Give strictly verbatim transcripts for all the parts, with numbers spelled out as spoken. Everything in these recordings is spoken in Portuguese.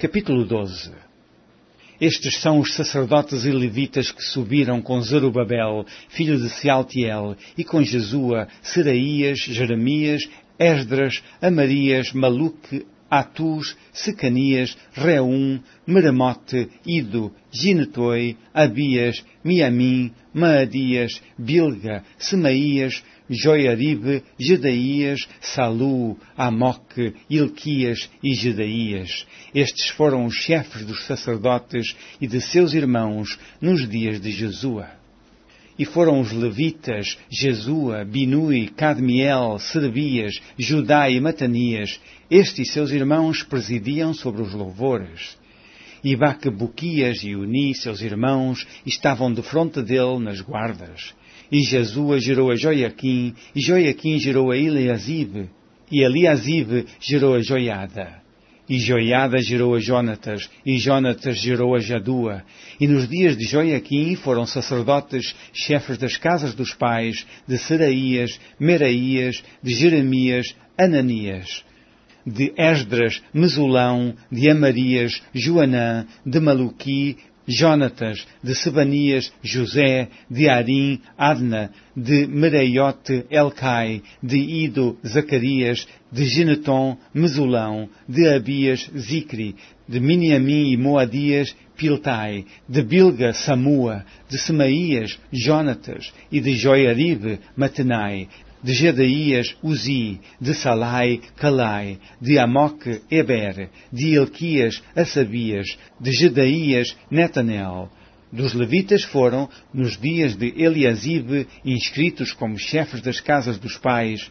Capítulo doze. Estes são os sacerdotes e levitas que subiram com Zorobabel, filho de Sealtiel, e com Jesua, Seraías, Jeremias, Esdras, Amarias, Maluque, Atus, Secanias, Reum, Meremote, Ido, Ginetoi, Abias, Miamim, Maadias, Bilga, Semaías, Joiaribe, Jedaías, Salu, Amoque, Ilquias e Jedaías. Estes foram os chefes dos sacerdotes e de seus irmãos nos dias de Jesua. E foram os levitas, Jesua, Binui, Cadmiel, Serebias, Judá e Matanias. Estes e seus irmãos presidiam sobre os louvores. E Baquebuquias e Uni, seus irmãos, estavam defronte dele nas guardas. E Jesua gerou a Joiaquim, e Joiaquim gerou a Eliasibe, e Eliasibe gerou a Joiada. E Joiada gerou a Jonatas, e Jonatas gerou a Jadua. E nos dias de Joiaquim foram sacerdotes, chefes das casas dos pais, de Seraías, Meraías, de Jeremias, Ananias, de Esdras, Mesulão, de Amarias, Joanã, de Maluqui, Jonatas, de Sebanias, José, de Arim, Adna, de Mereiote, Elcai, de Ido, Zacarias, de Gineton, Mesulão, de Abias, Zicri, de Miniamim e Moadias, Piltai, de Bilga, Samua, de Semaías, Jonatas, e de Joiaribe, Matenai, de Jedaías, Uzi, de Salai, Calai, de Amoque, Eber, de Elquias, Assabias, de Jedaías, Netanel. Dos levitas foram, nos dias de Eliasibe, inscritos como chefes das casas dos pais,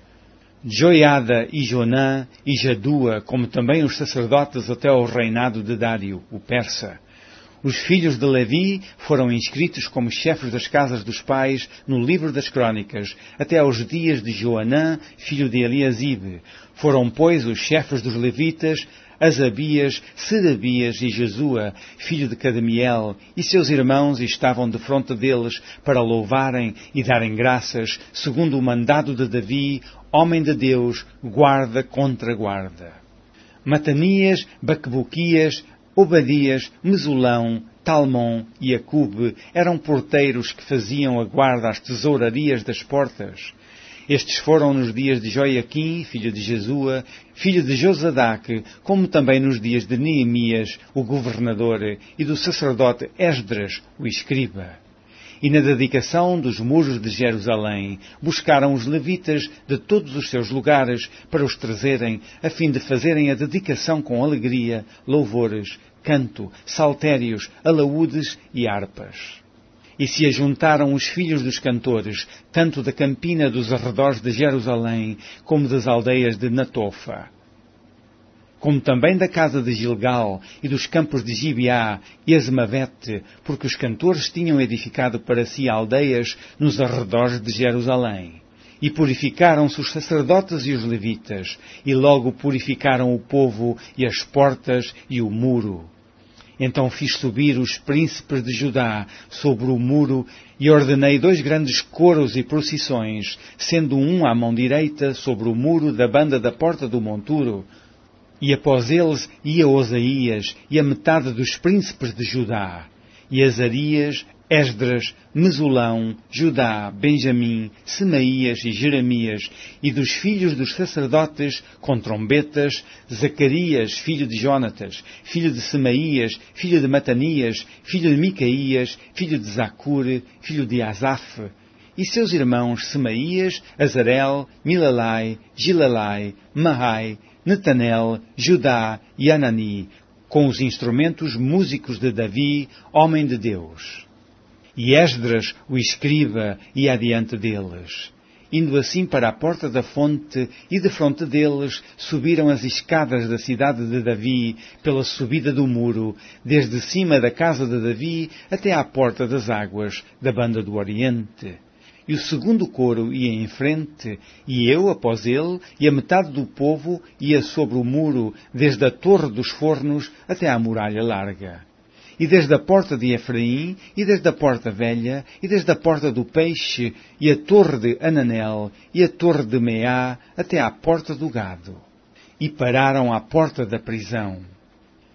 Joiada e Jonã e Jadua, como também os sacerdotes até ao reinado de Dário, o persa. Os filhos de Levi foram inscritos como chefes das casas dos pais no livro das crônicas, até aos dias de Joanã, filho de Eliasibe. Foram, pois, os chefes dos levitas, Asabias, Serebias e Jesua, filho de Cadmiel, e seus irmãos estavam defronte deles para louvarem e darem graças, segundo o mandado de Davi, homem de Deus, guarda contra guarda. Matanias, Baquebuquias, Obadias, Mesulão, Talmon e Acube eram porteiros que faziam a guarda às tesourarias das portas. Estes foram nos dias de Joiaquim, filho de Jesua, filho de Josadaque, como também nos dias de Neemias, o governador, e do sacerdote Esdras, o escriba. E na dedicação dos muros de Jerusalém, buscaram os levitas de todos os seus lugares para os trazerem, a fim de fazerem a dedicação com alegria, louvores, canto, saltérios, alaúdes e harpas. E se ajuntaram os filhos dos cantores, tanto da campina dos arredores de Jerusalém, como das aldeias de Natofa, como também da casa de Gilgal e dos campos de Gibeá e Azmavete, porque os cantores tinham edificado para si aldeias nos arredores de Jerusalém. E purificaram-se os sacerdotes e os levitas, e logo purificaram o povo e as portas e o muro. Então fiz subir os príncipes de Judá sobre o muro e ordenei dois grandes coros e procissões, sendo um à mão direita sobre o muro da banda da porta do monturo. E após eles ia Osaías e a metade dos príncipes de Judá, e Azarias, Esdras, Mesulão, Judá, Benjamim, Semaías e Jeremias, e dos filhos dos sacerdotes, com trombetas, Zacarias, filho de Jonatas, filho de Semaías, filho de Matanias, filho de Micaías, filho de Zacur, filho de Asaf, e seus irmãos Semaías, Azarel, Milalai, Gilalai, Mahai, Netanel, Judá e Anani, com os instrumentos músicos de Davi, homem de Deus. E Esdras, o escriba, ia adiante deles. Indo assim para a porta da fonte, e defronte deles subiram as escadas da cidade de Davi, pela subida do muro, desde cima da casa de Davi até à porta das águas, da banda do Oriente. E o segundo coro ia em frente, e eu após ele, e a metade do povo ia sobre o muro, desde a torre dos fornos até à muralha larga. E desde a porta de Efraim, e desde a porta velha, e desde a porta do peixe, e a torre de Ananel, e a torre de Meá, até à porta do gado. E pararam à porta da prisão.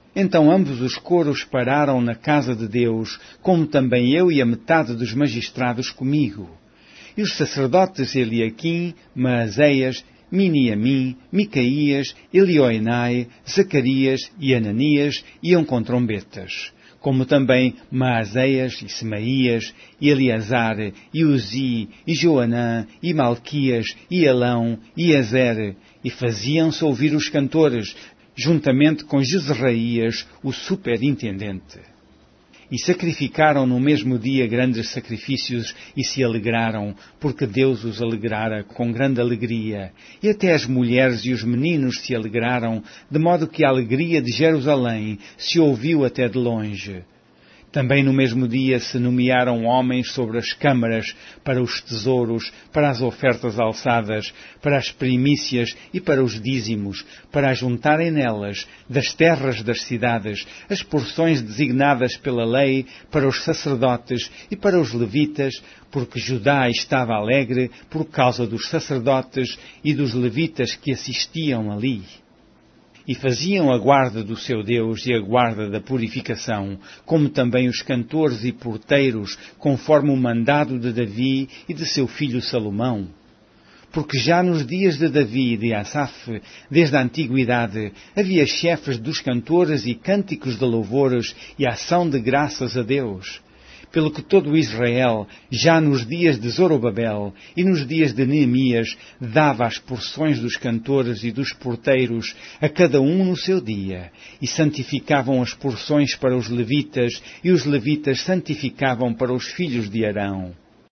Então ambos os coros pararam na casa de Deus, como também eu e a metade dos magistrados comigo. E os sacerdotes Eliaquim, Maazéias, Miniamim, Micaías, Elioenai, Zacarias e Ananias iam com trombetas, como também Maazéias e Semaías, e Eleazar, e Uzi, e Joanã, e Malquias, e Elão, e Ezer, e faziam-se ouvir os cantores, juntamente com Jezraías, o superintendente. E sacrificaram no mesmo dia grandes sacrifícios e se alegraram, porque Deus os alegrara com grande alegria. E até as mulheres e os meninos se alegraram, de modo que a alegria de Jerusalém se ouviu até de longe. Também no mesmo dia se nomearam homens sobre as câmaras, para os tesouros, para as ofertas alçadas, para as primícias e para os dízimos, para ajuntarem nelas, das terras das cidades, as porções designadas pela lei para os sacerdotes e para os levitas, porque Judá estava alegre por causa dos sacerdotes e dos levitas que assistiam ali. E faziam a guarda do seu Deus e a guarda da purificação, como também os cantores e porteiros, conforme o mandado de Davi e de seu filho Salomão. Porque já nos dias de Davi e de Asaf, desde a antiguidade, havia chefes dos cantores e cânticos de louvores e ação de graças a Deus. Pelo que todo Israel, já nos dias de Zorobabel e nos dias de Neemias, dava as porções dos cantores e dos porteiros, a cada um no seu dia, e santificavam as porções para os levitas, e os levitas santificavam para os filhos de Arão.